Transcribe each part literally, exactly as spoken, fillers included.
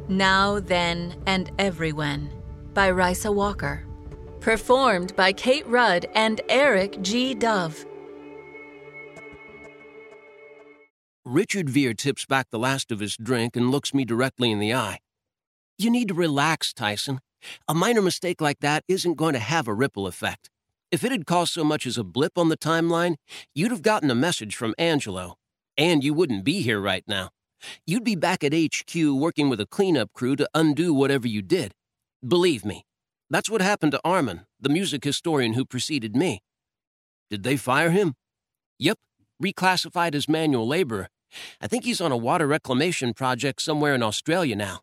Now, Then, and Everywhen by Risa Walker. Performed by Kate Rudd and Eric G. Dove. Richard Vere tips back the last of his drink and looks me directly in the eye. You need to relax, Tyson. A minor mistake like that isn't going to have a ripple effect. If it had caused so much as a blip on the timeline, you'd have gotten a message from Angelo, and you wouldn't be here right now. You'd be back at H Q working with a cleanup crew to undo whatever you did. Believe me, that's what happened to Armin, the music historian who preceded me. Did they fire him? Yep, reclassified as manual laborer. I think he's on a water reclamation project somewhere in Australia now.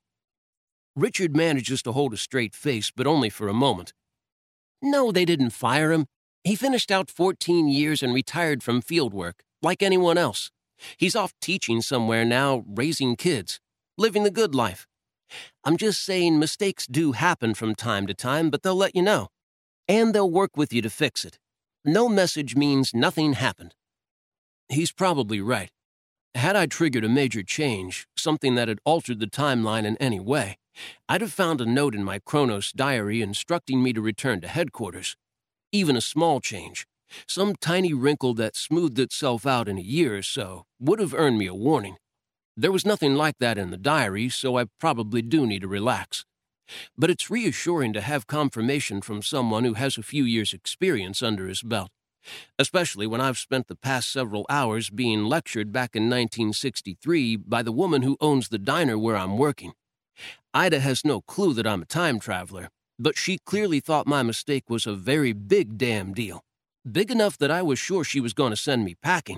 Richard manages to hold a straight face, but only for a moment. No, they didn't fire him. He finished out fourteen years and retired from fieldwork, like anyone else. He's off teaching somewhere now, raising kids, living the good life. I'm just saying mistakes do happen from time to time, but they'll let you know. And they'll work with you to fix it. No message means nothing happened. He's probably right. Had I triggered a major change, something that had altered the timeline in any way, I'd have found a note in my Kronos diary instructing me to return to headquarters. Even a small change, some tiny wrinkle that smoothed itself out in a year or so, would have earned me a warning. There was nothing like that in the diary, so I probably do need to relax. But it's reassuring to have confirmation from someone who has a few years' experience under his belt, especially when I've spent the past several hours being lectured back in nineteen sixty-three by the woman who owns the diner where I'm working. Ida has no clue that I'm a time traveler, but she clearly thought my mistake was a very big damn deal. Big enough that I was sure she was going to send me packing.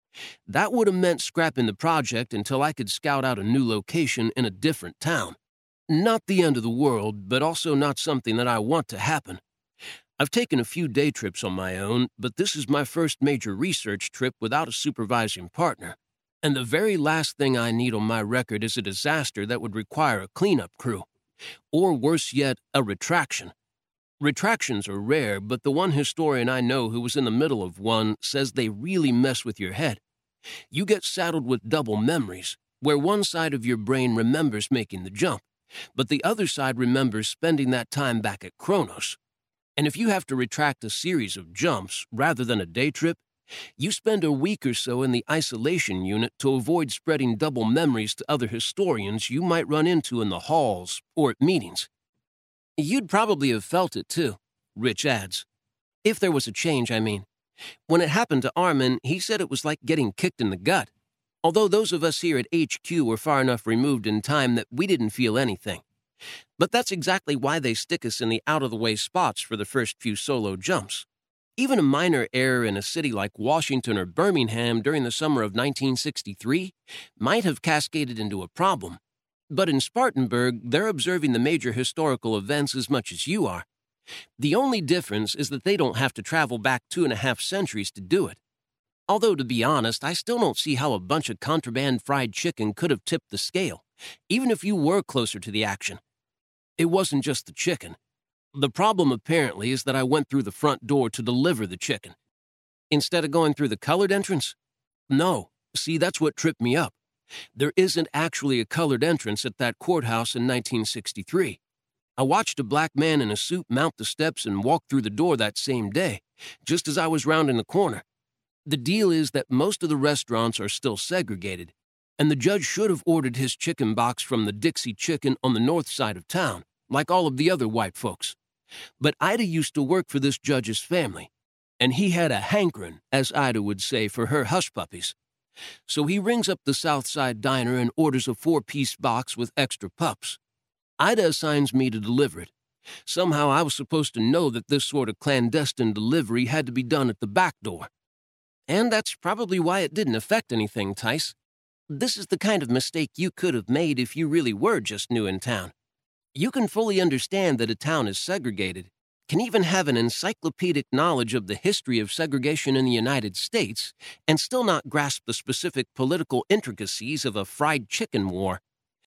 That would have meant scrapping the project until I could scout out a new location in a different town. Not the end of the world, but also not something that I want to happen. I've taken a few day trips on my own, but this is my first major research trip without a supervising partner. And the very last thing I need on my record is a disaster that would require a cleanup crew. Or worse yet, a retraction. Retractions are rare, but the one historian I know who was in the middle of one says they really mess with your head. You get saddled with double memories, where one side of your brain remembers making the jump, but the other side remembers spending that time back at Kronos. And if you have to retract a series of jumps rather than a day trip, you spend a week or so in the isolation unit to avoid spreading double memories to other historians you might run into in the halls or at meetings. You'd probably have felt it, too, Rich adds. If there was a change, I mean. When it happened to Armin, he said it was like getting kicked in the gut, although those of us here at H Q were far enough removed in time that we didn't feel anything. But that's exactly why they stick us in the out-of-the-way spots for the first few solo jumps. Even a minor error in a city like Washington or Birmingham during the summer of nineteen sixty-three might have cascaded into a problem. But in Spartanburg, they're observing the major historical events as much as you are. The only difference is that they don't have to travel back two and a half centuries to do it. Although, to be honest, I still don't see how a bunch of contraband fried chicken could have tipped the scale, even if you were closer to the action. It wasn't just the chicken. The problem, apparently, is that I went through the front door to deliver the chicken, instead of going through the colored entrance. No, see, that's what tripped me up. There isn't actually a colored entrance at that courthouse in nineteen sixty-three. I watched a black man in a suit mount the steps and walk through the door that same day, just as I was rounding the corner. The deal is that most of the restaurants are still segregated, and the judge should have ordered his chicken box from the Dixie Chicken on the north side of town, like all of the other white folks. But Ida used to work for this judge's family, and he had a hankering, as Ida would say, for her hush puppies. So he rings up the Southside Diner and orders a four-piece box with extra pups. Ida assigns me to deliver it. Somehow I was supposed to know that this sort of clandestine delivery had to be done at the back door. And that's probably why it didn't affect anything, Tice. This is the kind of mistake you could have made if you really were just new in town. You can fully understand that a town is segregated, can even have an encyclopedic knowledge of the history of segregation in the United States, and still not grasp the specific political intricacies of a fried chicken war.